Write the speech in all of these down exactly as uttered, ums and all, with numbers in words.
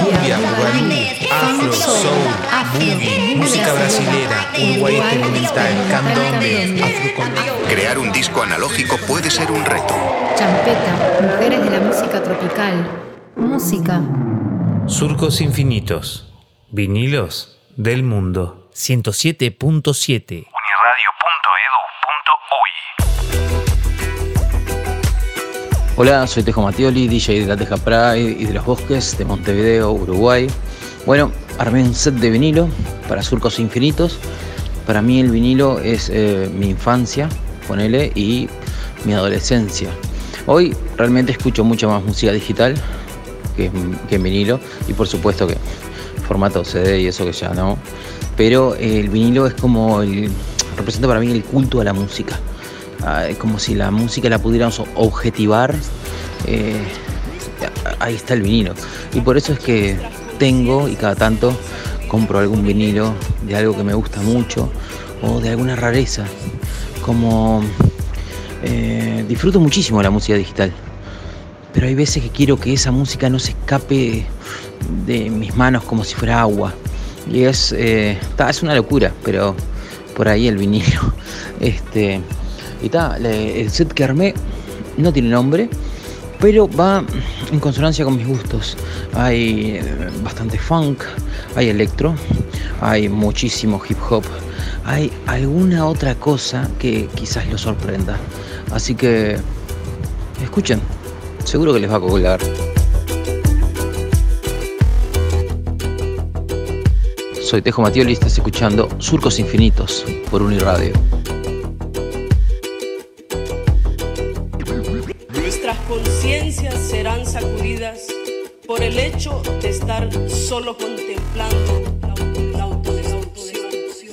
cumbia, guaraní, afro, soul, boogie, música brasilera, Uruguay experimental, candombe, afrocontemporáneo. Crear un disco analógico puede ser un reto. Champeta, mujeres de la música tropical, música. Surcos infinitos, vinilos del mundo. ciento siete punto siete uniradio punto edu punto uy. Hola, soy Tejo Mattioli, D J de la Teja Pride y de los Bosques de Montevideo, Uruguay. Bueno, armé un set de vinilo para Surcos Infinitos. Para mí el vinilo es eh, mi infancia, ponele, y mi adolescencia. Hoy realmente escucho mucha más música digital que, que en vinilo, y por supuesto que formato C D y eso que ya no. Pero eh, el vinilo es como el, representa para mí el culto a la música. Ah, es como si la música la pudiéramos objetivar. Eh, ahí está el vinilo. Y por eso es que tengo y cada tanto compro algún vinilo de algo que me gusta mucho o de alguna rareza. Como eh, disfruto muchísimo de la música digital, pero hay veces que quiero que esa música no se escape de mis manos como si fuera agua. Y es, eh, ta, es una locura, pero por ahí el vinilo. Este, y ta, el set que armé no tiene nombre, pero va en consonancia con mis gustos. Hay bastante funk, hay electro, hay muchísimo hip hop, hay alguna otra cosa que quizás los sorprenda. Así que escuchen, seguro que les va a colgar. Soy Tejo Mattioli y estás escuchando Surcos Infinitos por Uniradio. Nuestras conciencias serán sacudidas por el hecho de estar solo contemplando la autodestrucción.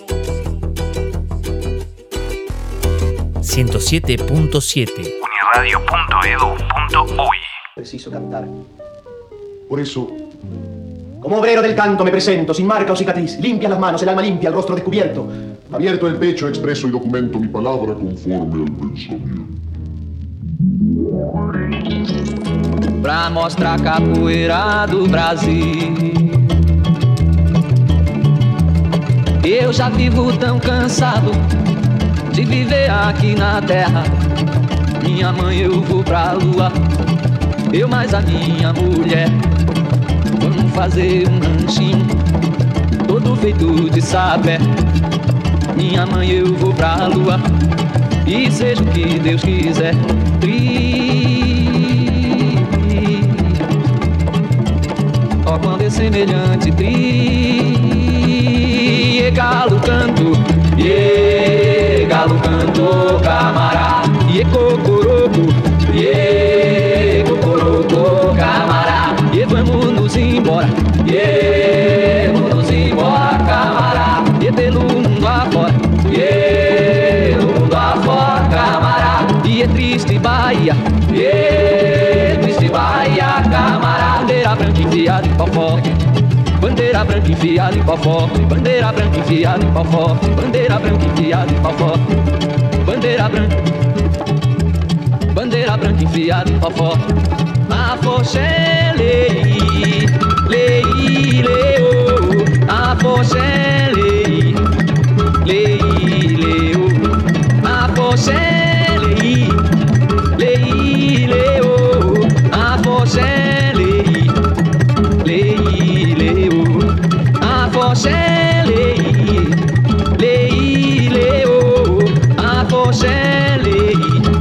ciento siete punto siete uniradio punto edu punto uy. Preciso cantar. Por eso, como obrero del canto me presento, sin marca o cicatriz, limpias las manos, el alma limpia, el rostro descubierto. Abierto el pecho, expreso y documento mi palabra conforme al pensamiento. Pra mostrar capoeira do Brasil, eu já vivo tão cansado de viver aqui na terra. Minha mãe eu vou pra lua, eu mais a minha mulher. Vamos fazer um ranchinho todo feito de sapé. Minha mãe eu vou pra lua e seja o que Deus quiser. Tri, ó, quando é semelhante tri, e galo canto, e galo canto, camará, e cocoroco, e cocoroco, camará, e vamos nos embora, e vamos embora, camará, e pelo mundo afora, e pelo mundo afora, camará, e é triste Bahia, e é triste Bahia, camará, bandeira branca enfiada em pofó, bandeira branca enfiada em pofó, bandeira branca enfiada em pofó, bandeira branca enfiada em pofó, bandeira branca, bandeira branca enfiada em pofó, a foché lei, lei, leo, a foché lei, lei, leo, a foché lei, lei, leo, a foché lei, lei, leo, a foché lei, lei, leo, a foché lei,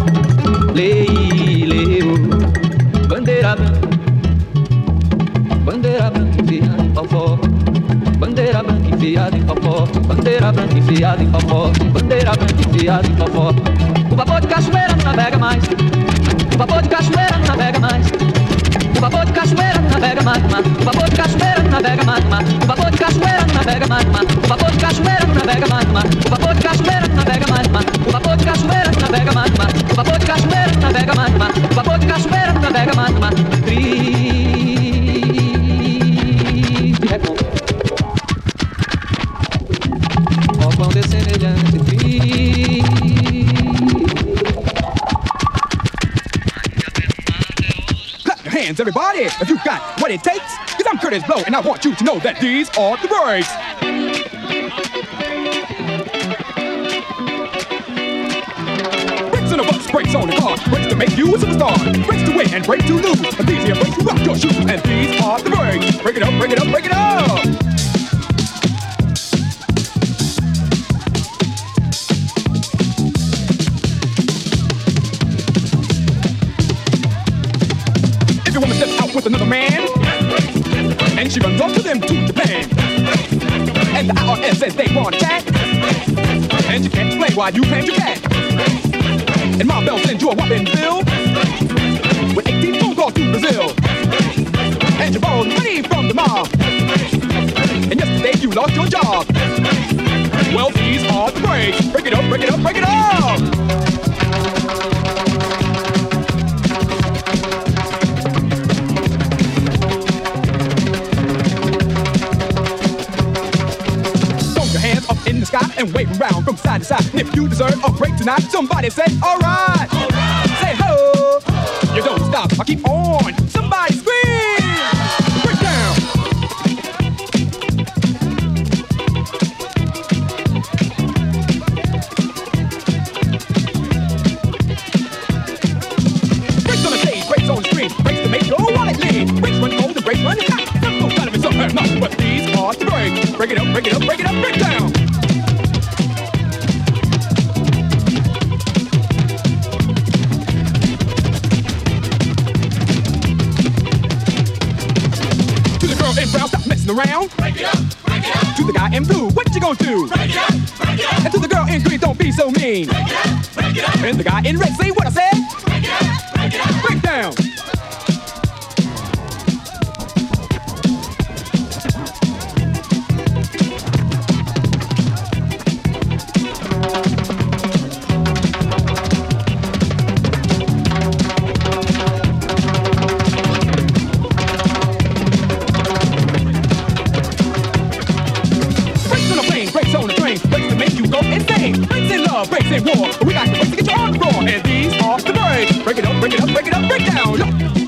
lei, leo, bandeira branca, bandeira branca enfiada em pofó, bandeira branca enfiada em pofó, bandeira branca enfiada em pofó, bandeira branca enfiada em pofó. O vapor de cachoeira não navega mais, o vapor de cachoeira não navega mais, o vapor de cachoeira não navega mais, o vapor de cachoeira não navega mais, o vapor de cachoeira não navega mais, o vapor de cachoeira não navega mais, o vapor de cachoeira não navega mais, o vapor de cachoeira não navega mais, o vapor de cachoeira não navega mais, o vapor de cachoeira não navega mais, triste recompensa. Ó, quando é semelhante triste. Clap your hands, everybody! party if you've got what it takes. Cause I'm Curtis Blow and I want you to know that these are the breaks. Brakes on the bus, brakes on the car, brakes to make you a superstar. Brakes to win and brakes to lose. And these here brakes to rock your shoes. And these are the breaks. Break it up, break it up, break it up. With another man, and she runs off to them to Japan, and the I R S says they want a chat, and you can't explain why you can't do that. And my bell sends you a whopping bill with eighteen phone calls to Brazil, and you borrowed money from the mob, and yesterday you lost your job. Well, these are the breaks. Break it up, break it up, break it up. In the sky and wave around from side to side. And if you deserve a break tonight, somebody say, alright. All right. Say ho. Oh. You don't stop, I keep on. Somebody scream. Break down. Breaks on the stage, breaks on the screen, breaks to make your wallet lean. Breaks run cold and breaks run hot. Some folks out of it somewhere, not but these are the breaks. Break it up, break it up, break it up, break down. Around. Break it up, break it up. To the guy in blue, what you gonna do? Break it up, break it up. And to the girl in green, don't be so mean. Break it up, break it up. And the guy in red, say what I said. Break it up, break it up. Break down. Breaks in war, we got to wait to get your arms raw. And these are the breaks. Break it up, break it up, break it up, break down. Yo.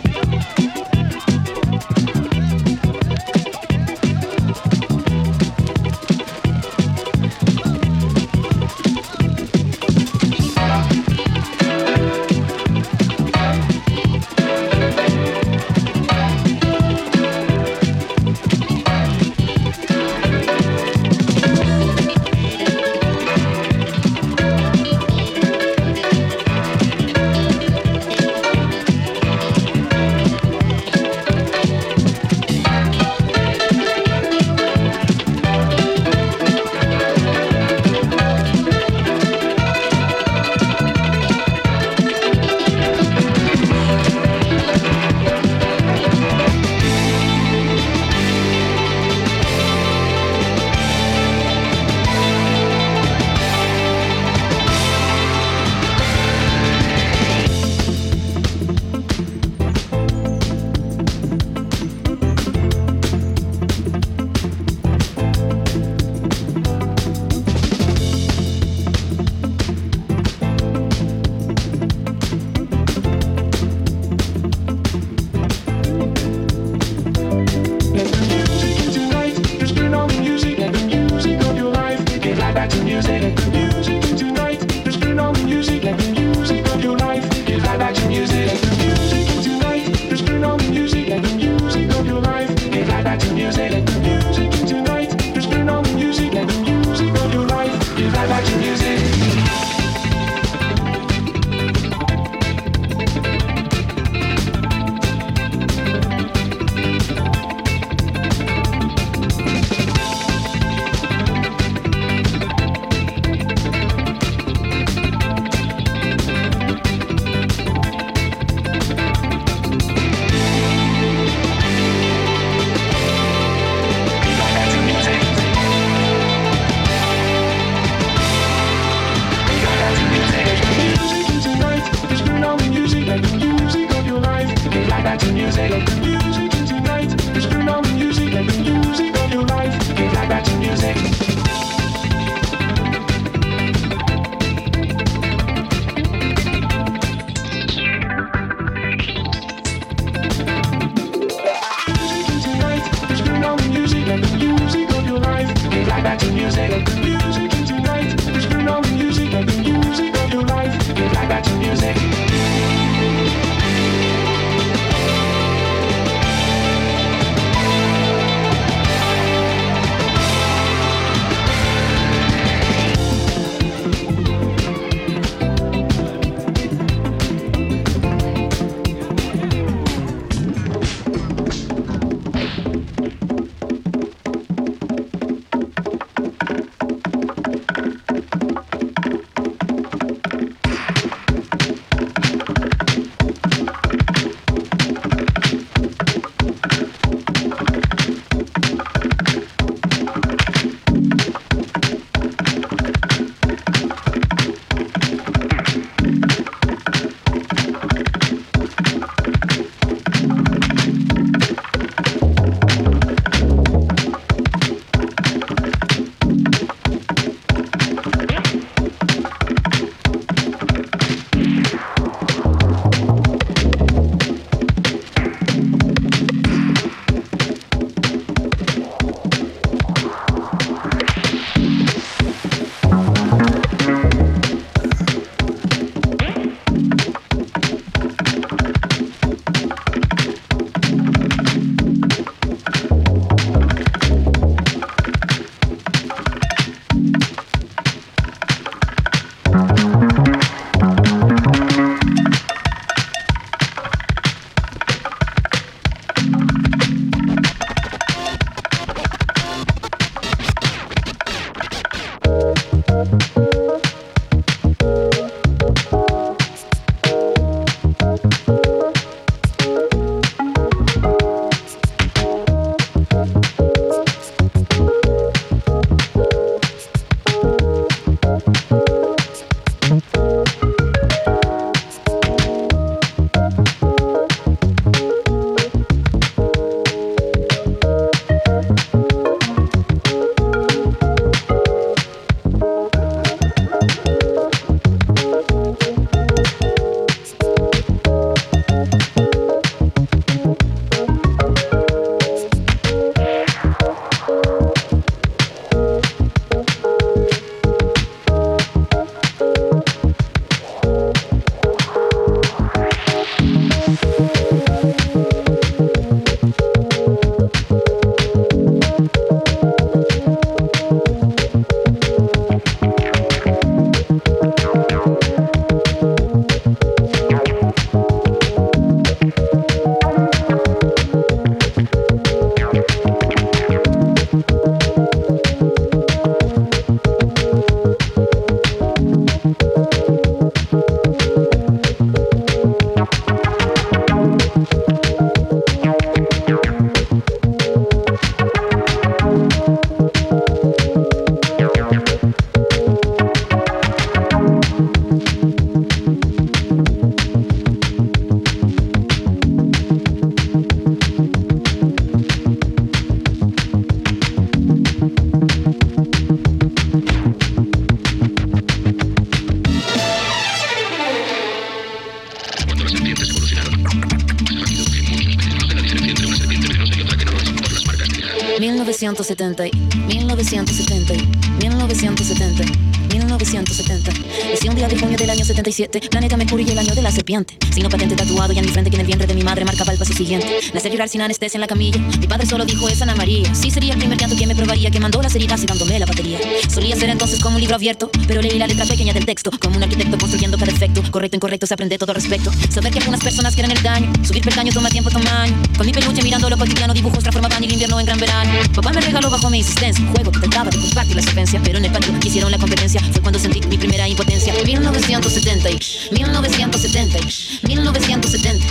mil novecientos setenta, mil novecientos setenta, mil novecientos setenta, mil novecientos setenta. Nací un día de junio del año setenta y siete. Planeta Mercurio y el año de la serpiente. Signo patente tatuado y en mi frente que en el vientre de mi madre marcaba el paso siguiente. Nacer y llorar sin anestesia en la camilla. Mi padre solo dijo es Ana María. Sí sería el primer llanto que me probaría, que mandó las heridas y dándome la batería. Solía ser entonces como un libro abierto, pero leí la letra pequeña del texto, como un arquitecto construyendo cada efecto. Correcto, incorrecto, se aprende todo respecto. Saber que algunas personas quieren el daño. Subir peldaño toma tiempo, tamaño. Con mi peluche mirando lo cotidiano, dibujos transformaban el invierno en gran verano. Papá me regaló bajo mi insistencia un juego que trataba de compartir la secuencia, pero en el patio quisieron la competencia. Fue cuando sentí mi primera impotencia. mil novecientos setenta, mil novecientos setenta, mil novecientos setenta,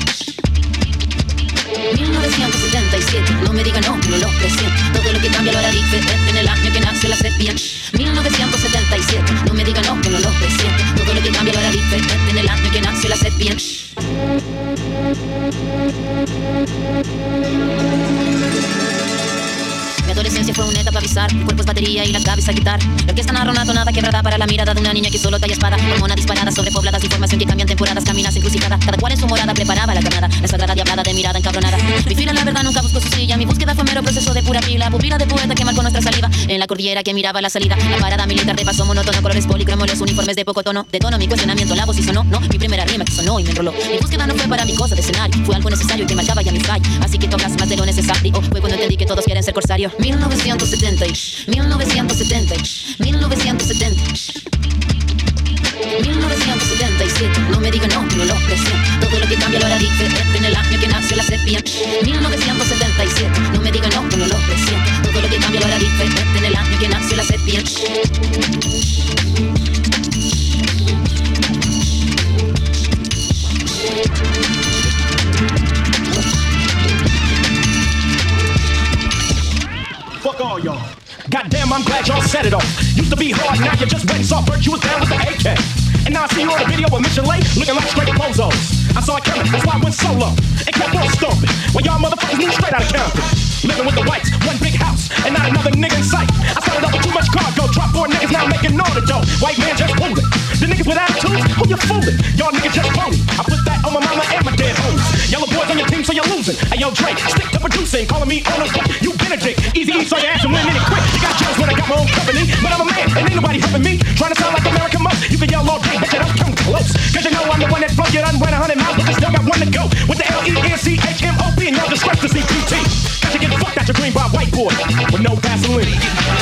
mil novecientos setenta y siete. No me digan no, no lo presiento. Todo lo que cambia lo hará diferente en el año que nace la sepia. mil novecientos setenta y siete. No me digan no, que no lo presiento. Todo lo que cambia lo hará diferente en el año que nace la sepia. Mi adolescencia fue una etapa bizarra. Mi cuerpo es batería y la cabeza guitarra. La orquesta narra una tonada quebrada para la mirada de una niña que solo talla espada. Hormona disparada sobre pobladas de información que cambian temporadas. Caminas encrucijada, cada cual en su morada preparaba la carnada. La sagrada diablada de mirada encabronada. Mi fila la verdad nunca buscó su sencilla. Mi búsqueda fue mero proceso de pura pila. Pupila de poeta que marcó nuestra saliva. En la cordillera que miraba la salida. La parada militar de paso monótono. Colores policromos, los uniformes de poco tono. De tono mi cuestionamiento, la voz y sonó. No, mi primera rima que sonó y me enroló. Mi búsqueda no fue para mi cosa de escenario. Fue algo necesario que marcaba ya mi fallo. Así que tocas más de lo necesario. Fue cuando entendí que todos quieren ser corsario. mil novecientos setenta, mil novecientos setenta, mil novecientos setenta. mil novecientos setenta y siete, no me digan no, no lo presiento. Todo lo que cambia lo hará diferente en el año que nació la serpiente. mil novecientos setenta y siete, no me digan no, no lo presiento. Todo lo que cambia lo hará diferente en el año que nació la serpiente. Fuck all y'all. Goddamn, I'm glad y'all set it off. Used to be hard, now you just went soft. Bert, you was down with the A K. And now I see you on a video with Mission Lake, looking like straight bozos. I saw it coming, that's why I went solo and kept on stomping. While y'all motherfuckers moved straight out of Compton. Living with the whites, one big house, and not another nigga in sight. I started up with too much cargo, dropped four niggas, now I'm making all the dough. White man just fooling. The niggas with attitudes, who you fooling? Y'all niggas just phony. I put that on my mama and my dead homies. Yellow boys on your team, so you're losing. Hey yo, Drake, stick to producing, calling me on a book. You Benedict, easy E, so your ass and win it quick. You got jokes when I got my own company, but I'm a man, and ain't nobody helping me. Trying to sound like American Most, you can yell all day, but you don't come close. Cause you know I'm the one that broke you done ran a hundred miles, but you still got one to go. With the L E N C H M O P, and y'all disgrace the C P T. Cause you get fucked out your green by white boy with no Vaseline.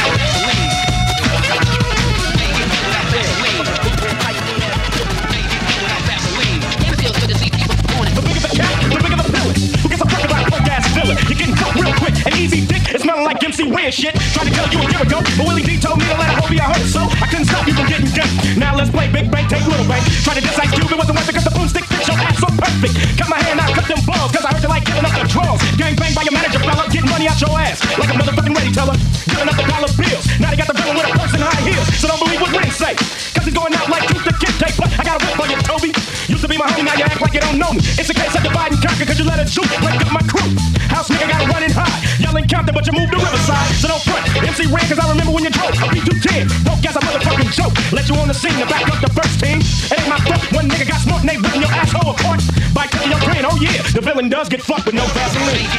The bigger the cat, the bigger the villain. Who gets a fuck about a punk ass villain? You're getting fucked real quick and easy dick. It's smelling like M C Weird shit. Tried to tell you a year ago, but Willie D told me to let it Hobie, I heard so. I couldn't stop you from getting gun. Now let's play Big Bang, take Little Bang. Try to diss Ice Cube, it wasn't worth it cause the boomstick fits your ass so perfect. Cut my hand out, cut them balls, cause I heard you like giving up the draws. Gang bang by your manager, fella, getting money out your ass. Like a motherfucking ready teller, giving up the dollar bills. Now they got the villain with a purse and high heels. So don't believe what Wayne say, cause he's going out like Truth the Kid tape. But I got a whip for you, Toby. Used to be my homie, now you act like you don't know me. It's a case of divide and conquer, cause you let a juke break up my crew. House nigga got it running high, yelling Compton, but you moved to Riverside. So don't front, M C ran, cause I remember when you drove a B two ten. Broke as a motherfucking joke, let you on the scene to back up the first team. It ain't my fault, one nigga got smoked and they ripping your asshole apart by taking your brain. Oh yeah, the villain does get fucked with no Vaseline.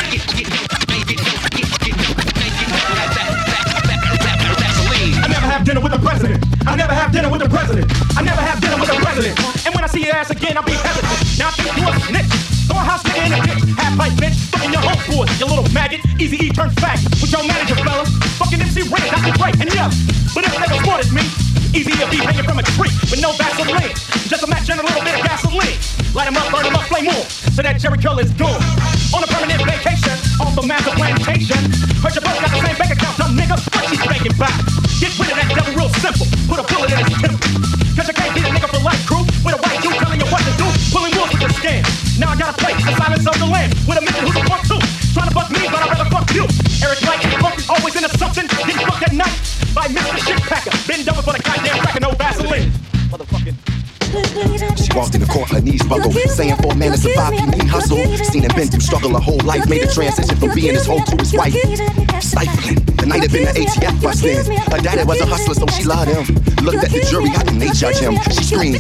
I never have dinner with the president. I never have dinner with the president. I never have dinner with the president. And when I see your ass again, I'll be hesitant. Now I think you a snitch. Throw a house nigga in a ditch. Half pipe bitch. Fucking your home boys, you little maggot. Easy E turn faggot. With your manager, fella. Fucking M C Red, Doctor Dre, and yeah. But if never spotted me, easy to be hanging from a tree with no Vaseline. Just a match and a little bit of gasoline. Light him up, burn him up, flame on. So that Jerry Curl is gone. On a permanent vacation, off the master plantation. Heard your both got the same bank account, dumb nigga. What you thinking about? Get rid of that devil real simple. Put a bullet in his temple. Cause you can't beat a nigga for life, crew. With a white dude telling you what to do. Pulling wolves with your scam. Now I gotta play the silence of the land. With a mission who's a fuck too. Trying to fuck me, but I'd rather fuck you. Eric Light, fucking always into something. Getting fucked at night by Mister Shit Packer. Bend over for the goddamn crack and no Vaseline. Motherfucking. She walked in the court, her knees buckled, saying for a man to survive, you need hustle. Seen and been through struggle her whole life, made a transition from being his hoe to his wife. Stifling, the night had been the A T F bust in. Her daddy was a hustler, so she loved him. Looked at the jury, how can they judge him? She screamed.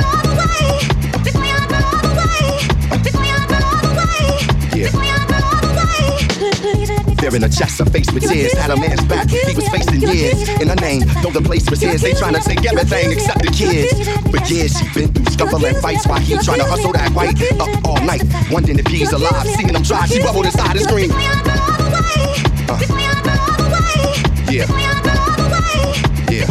Yeah. Fear in her chest, her face with tears. Had a man's back, he was facing years. In her name, though the place was his. They trying to take everything except the kids. But years she been through scuffle and fights while he trying to hustle that white. Up all night, wondering if he's alive. Seeing him try, she bubbled inside and screamed. Uh. Yeah. Yeah.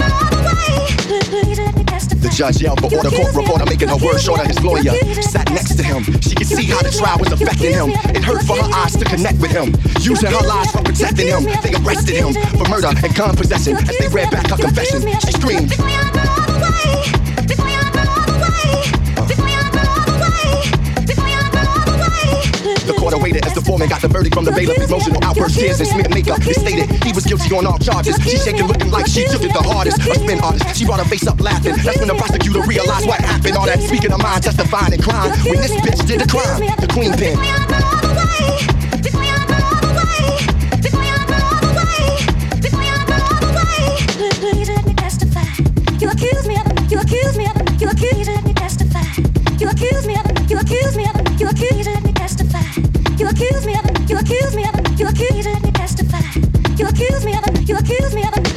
The judge yelled for order, court reporter making her words shorter. His lawyer sat next to him. She could see how the trial was affecting him. It hurt for her eyes to connect with him. Using her lies for protecting him. They arrested him for murder and gun possession. As they read back her confession, she screamed. The court awaited as the foreman got the verdict from the bailiff. Emotional outburst, tears and smear makeup. It stated he was guilty on all charges. She shaking, looking like she took it the hardest. A spin artist, she brought her face up laughing. That's when the prosecutor realized what happened. All that speaking of mind, testifying in crime. When this bitch did a crime, the queen pin. You accuse me of it, you accuse me of it, you accuse me to testify. You accuse me of it, you accuse me of it, you accuse me to testify. You accuse me of it, You accuse me of it. You accuse me. Let me testify. You accuse me of it. You accuse me of it.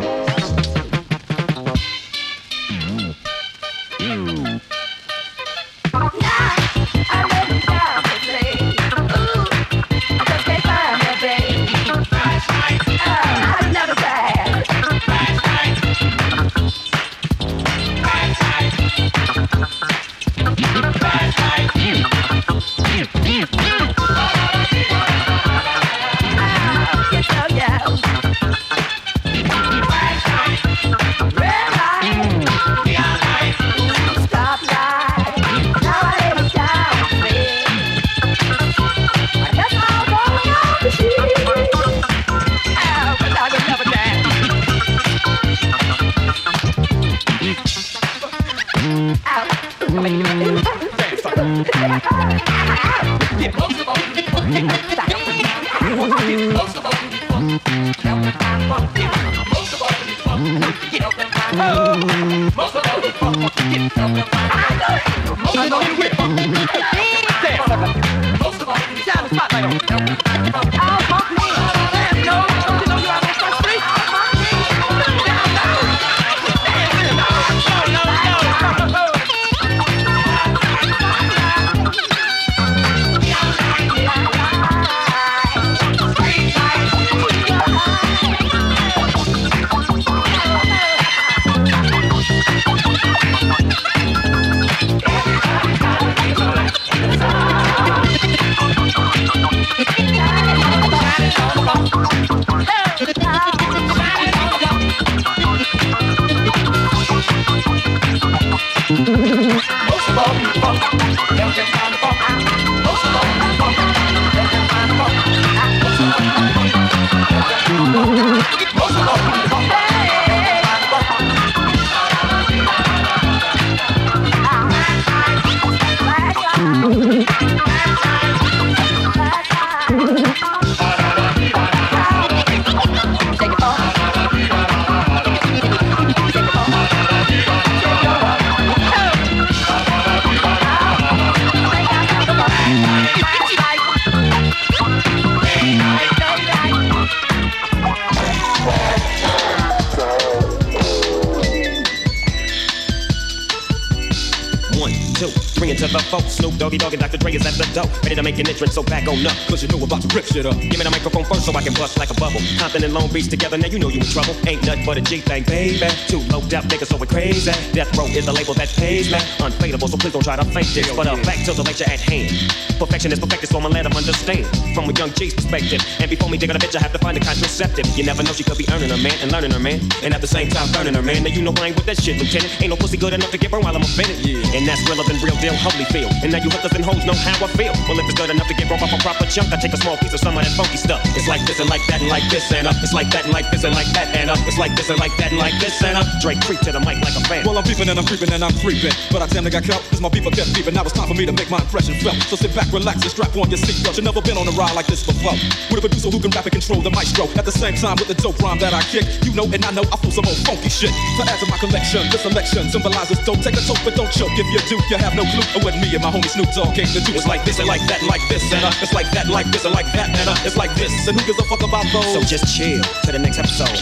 Doggy Dogg and Doctor Dre is at the door, ready to make an entrance, so back on up. Cause you know about to rip shit up. Give me the microphone first so I can bust like a bubble. Compton and Long Beach together, now you know you in trouble. Ain't nothing but a G thing, baby. Too low depth niggas so we're crazy. Death Row is the label that pays me. Unfadable, so please don't try to fake this. But uh, back to the lecture at hand. Perfection is perfected, so I'ma let them understand. From a young G's perspective. And before me digging a bitch, I have to find a contraceptive. You never know, she could be earning her man and learning her man. And at the same time burning her man. Now you know I ain't with that shit, Lieutenant. Ain't no pussy good enough to get burned while I'm offended. Yeah. And that's realer than real deal, Holyfield. And now you hookers and hoes know how I feel. Well, if it's good enough to get broke off a proper chunk, I take a small piece of some of that funky stuff. It's like this and like that and like this and up. It's like that and like this and like that and up. It's like this and like that and like this and up. Drake creep to the mic like a fan. Well, I'm peeping and I'm creeping and I'm creeping, but I damn near got caught cause my people kept peeping. Now it's time for me to make my impression felt. So sit back, relax, and strap on your seatbelt. You've never been on a ride like this before. With a producer who can rap and control the maestro. At the same time with the dope rhyme that I kick. You know and I know I feel some old funky shit. To add to my collection, this selection symbolizes don't take a toke but don't choke. If you do, you have no clue of what me and my homie Snoop Dogg came to do. It's like this and like that and like this and uh, it's like that, like this and like that and uh, it's like this. And who gives a fuck about those? So just chill to the next episode.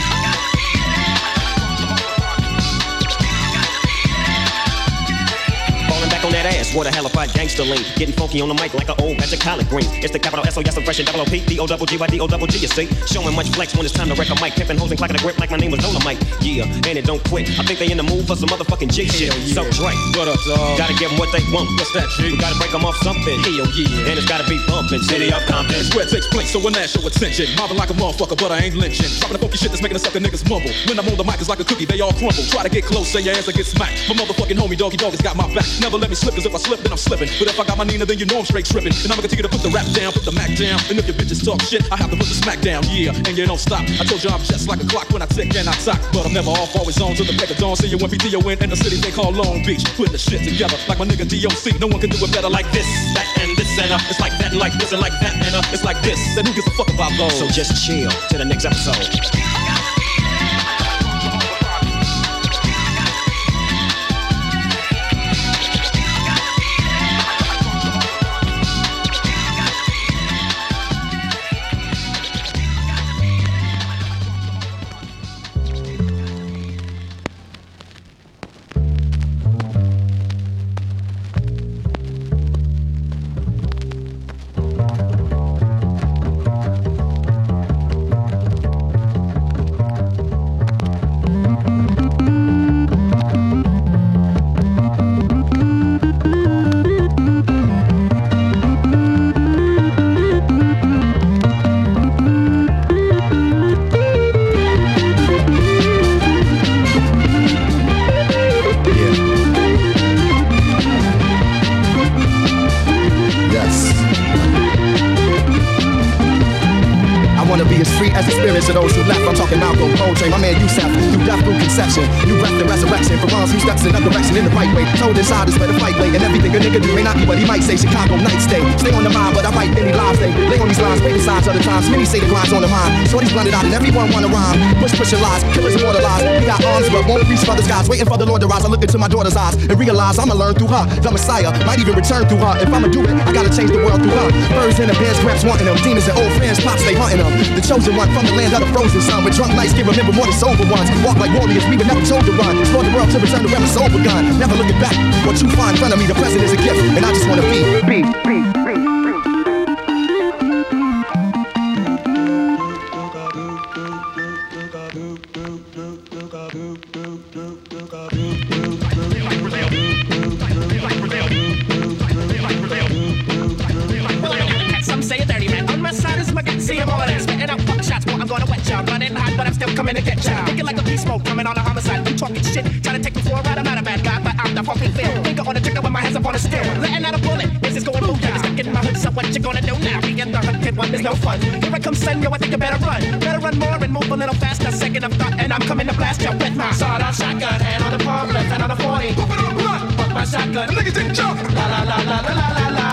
On that ass, what a halified gangster lean. Getting funky on the mic like an old batch of collard greens. It's the capital S O S, the fresh and double O P, D O double G Y D O double G, you see. Showing much flex when it's time to wreck a mic. Pimping hoes and clacking a grip like my name was Dolomite. Yeah, and it don't quit. I think they in the mood for some motherfucking G shit. Yeah. So Dre, what up, dog? Gotta give them what they want. What's that, G? We gotta break them off something. Hell yeah. And it's gotta be bumping. City of Compton. It's where it takes place, so when that show attention. Mobbing like a motherfucker, but I ain't lynching. Dropping the funky shit that's making the sucker niggas mumble. When I'm on the mic, it's like a cookie, they all crumble. Try to get close, say your ass, I get smacked. My motherfucking homie, Doggy Dogg, has got my back. Never let me slip, cause if I slip, then I'm slipping. But if I got my Nina, then you know I'm straight tripping. And I'ma continue to put the rap down, put the Mac down. And if your bitches talk shit, I have to put the smack down. Yeah, and you don't stop. I told you I'm just like a clock when I tick and I talk. But I'm never off, always on to the break of dawn. See you when P D O in in the city they call Long Beach. Putting the shit together like my nigga D O C. No one can do it better like this, that, and this, and uh. It's like that, and like this, and like that, and uh. It's like this, and who gives a fuck about those? So just chill to the next episode. wanna be as free as the spirits of those who left. I'm talking Malcolm, Coltrane, my man Yusef. Through death, through conception, you breath the resurrection. For ones who steps in that direction in the right way. Told inside is where the fight lay. And everything a nigga do may not be what he might say. Chicago night stay. Stay on the mind, but I write many lives. They lay on these lines, waiting signs other times. Many say the grind's on the mind. Shorty's blended out and everyone wanna rhyme. Push, push your lies, killers immortalized. We got arms, but won't reach for the skies. Waiting for the Lord to rise. I look into my daughter's eyes and realize I'ma learn through her. The Messiah might even return through her. If I'ma do it, I gotta change the world through her. Birds in the beds, gramps wanting them. Demons and old friends, pops, they hunting them. The chosen one from the land of the frozen sun. With drunk nights, can remember more than sober ones. Walk like warriors, we were never told to run. Explore the world to return to where my soul begun. Never looking back. What you find in front of me, the present is a gift, and I just wanna be. Be, be, be. Some say a dirty man. On my side is my gut. See him all that. Spitting out fuck shots. Well, I'm gonna wet y'all. Running hot, but I'm still coming to get y'all. Thinking like a beast mode. Coming on a homicide. You talking shit. Trying to take me for a ride. I'm not a bad guy, but I'm the fucking film. Finger on the trigger with my hands up on the steering. Letting out a bullet. This is going booyah. Stuck in my hood. So what you gonna do now? Being the hood kid one is no fun. Here I come, son. Yo, I think you better run. Better run more and move a little faster. Second of thought, and I'm coming to blast you with my sawed-off shotgun. Hand on the palm, left hand on the forty. Pop it on blood. Fuck my shotgun. Niggas didn't jump. La la la la la la la la.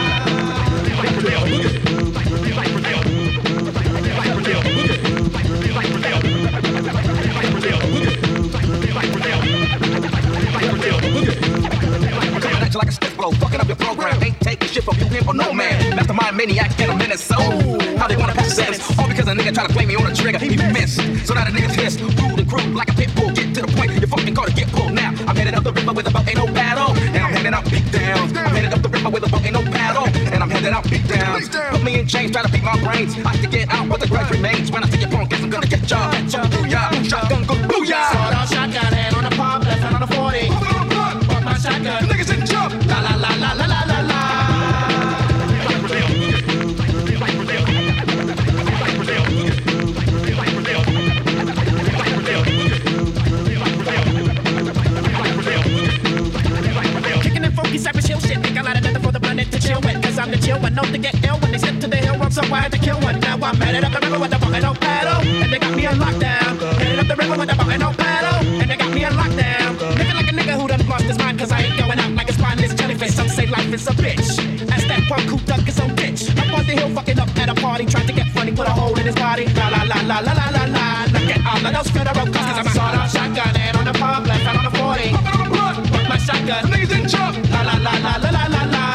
Like a stiff blow, fucking up your program. Ain't taking shit from you, him, or no man. Mastermind maniac and a menace. So, how they wanna pass the sentence? All because a nigga try to play me on a trigger. He missed. So now the niggas pissed. Rude and crude like a pit bull. Get to the point, you fucking car to get pulled now. I'm headed up the river with a boat, ain't no paddle. And I'm headed out beat down. I'm headed up the river with a boat, ain't no paddle. And I'm headed out beat down. Put me in chains, try to beat my brains. I can get out, but the grudge remains. When I see your punk, guess I'm gonna get y'all. Booyah, shotgun, go booyah. Sawed-off shotgun, hand on the palm, left hand on the forty. Fuck my shotgun. The niggas didn't jump. La la la la la la la la. Kicking in funky savage hill shit. Think I light another for the planet to chill with. Cause I'm the chill one, known to get ill when they step to the hill. So I had to kill one. Now I'm headed up the river with the boat and no paddle. And they got me on lockdown. Headed up the river with the boat and no paddle. And they got me on lockdown. Living like a nigga who done lost his mind. Cause I ain't going out like a spineless jellyfish. Some say life is a bitch. As that punk who dug his own ditch. Up on the hill fucking up at a party. Tried to get funny, put a hole in his body. La la la la la la la la. Now get all of those funeral cause I'm a sawed-off shotgun. And on the pump, left hand on the forty. Put my shotgun. Niggas didn't jump. La la la la la la la la.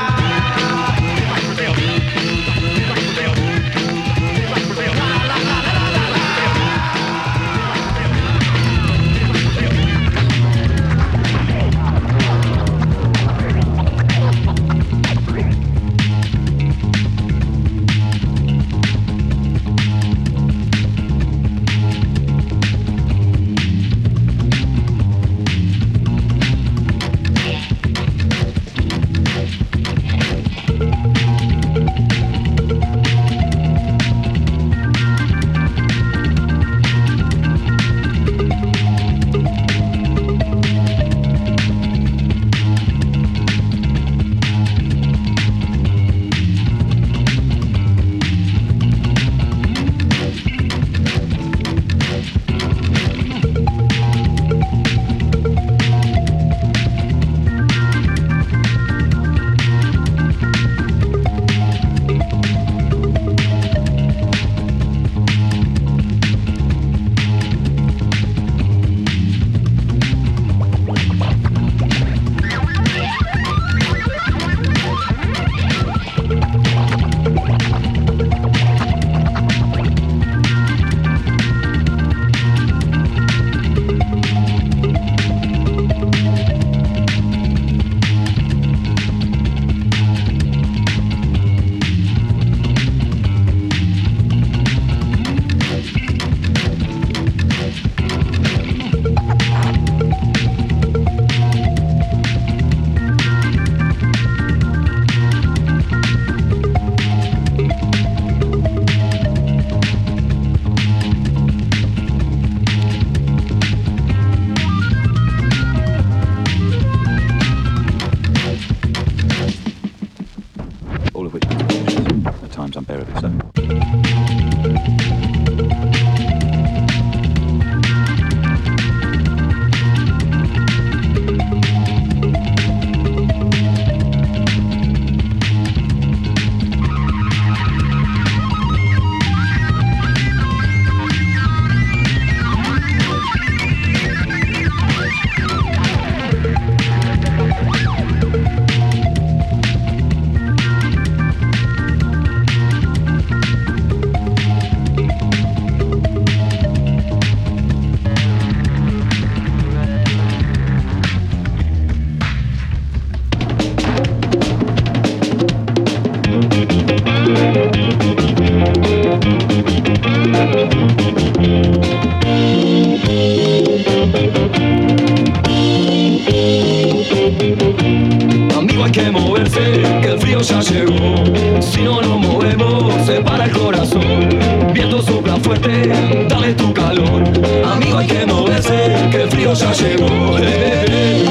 All of which at times unbearably so. Amigo, hay que moverse, que el frío ya llegó. Si no nos movemos, se para el corazón. Viento sopla fuerte, dame tu calor. Amigo, hay que moverse, que el frío ya llegó. Eh, eh,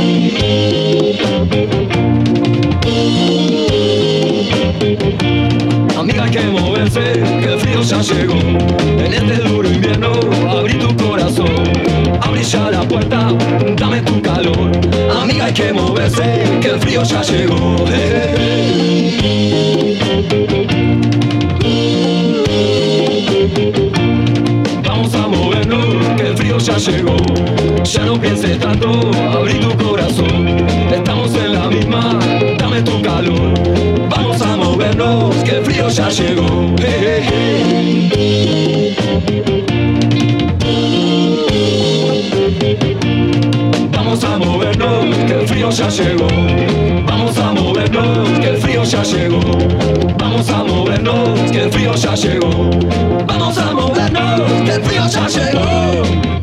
eh. Amiga, hay que moverse, que el frío ya llegó. En este duro invierno, abrí tu corazón. Abrí ya la puerta, dame tu calor. Amiga, hay que moverse, que el frío ya llegó. Eh, eh. Vamos a movernos, que el frío ya llegó. Ya no pienses tanto, abrí tu corazón. Estamos en la misma, dame tu calor. Vamos a movernos, que el frío ya llegó. Eh, eh, eh. Vamos a movernos, que el frío ya llegó. Vamos a movernos, que el frío ya llegó. Vamos a movernos, que el frío ya llegó. Vamos a movernos, que el frío ya llegó.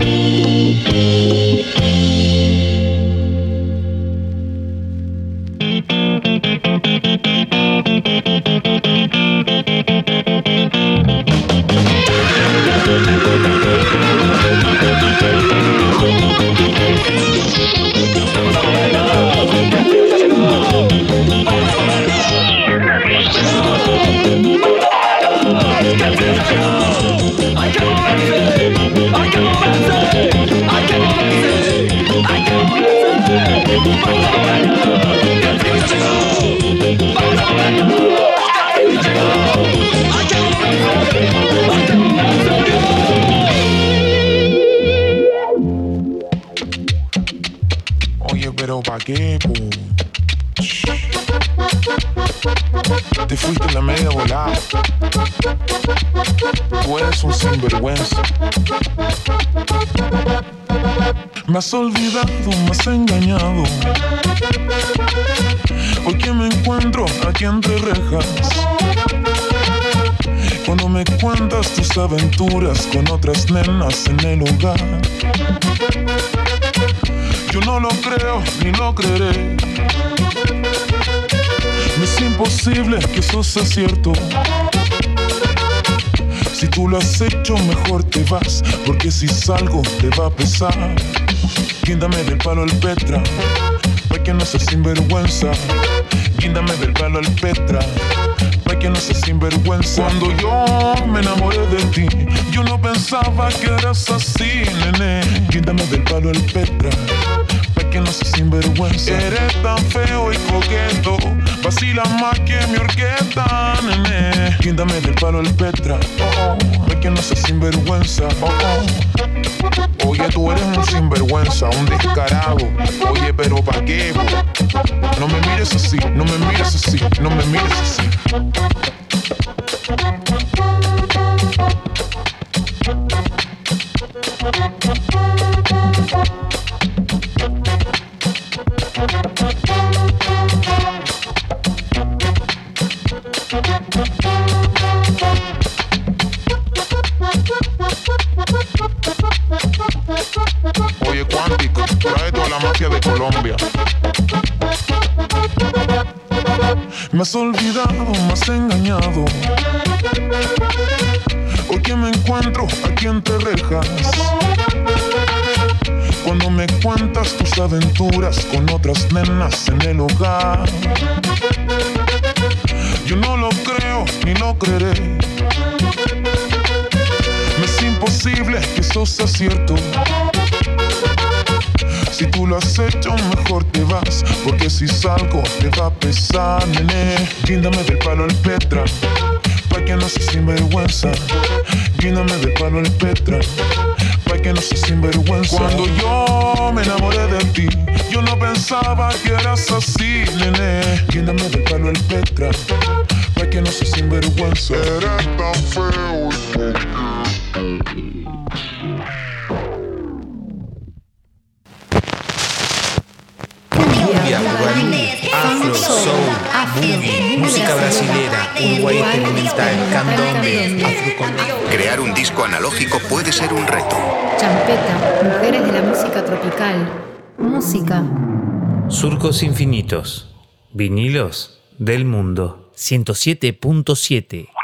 Oye, pero ¿pa' qué, po? Te fuiste en la media volada. Tú eres un sinvergüenza. Me has olvidado, me has engañado. Hoy que me encuentro aquí entre rejas, cuando me cuentas tus aventuras con otras nenas en el hogar, yo no lo creo ni lo creeré. Me es imposible que eso sea cierto. Si tú lo has hecho, mejor te vas, porque si salgo te va a pesar. Guíndame del palo al Petra, pa' que no seas sinvergüenza. Guíndame del palo al Petra, pa' que no seas sinvergüenza. Cuando yo me enamoré de ti, yo no pensaba que eras así, nene. Guíndame del palo al Petra, pa' que no seas sinvergüenza. Eres tan feo y coqueto, vacila más que mi orquesta, nene. Guíndame del palo al Petra, oh, oh, pa' que no seas sinvergüenza, oh, oh. Oye, tú eres un sinvergüenza, un descarado. Oye, pero ¿pa' qué, bo? No me mires así, no me mires así, no me mires así. Oye, Cuántico, trae toda la mafia de Colombia. Me has olvidado, me has engañado. Hoy que me encuentro aquí entre rejas, cuando me cuentas tus aventuras con otras nenas en el hogar, yo no lo creo ni lo creeré. esto sea cierto. Si tú lo has hecho, mejor te vas, porque si salgo te va a pesar, nene. Guíndame del palo al Petra, pa' que no seas sinvergüenza. Guíndame del palo al Petra, pa' que no seas sinvergüenza. Cuando yo me enamoré de ti, yo no pensaba que eras así, nene. Guíndame del palo al Petra, pa' que no seas sinvergüenza. Eres tan feo y Cumbia, guaraní, afro, soul, boogie, música brasilera, uruguay experimental, candombe, afrocontemporáneo. Crear un disco analógico puede ser un reto. Champeta, mujeres de la música tropical. Música. Surcos infinitos, vinilos del mundo. ciento siete punto siete.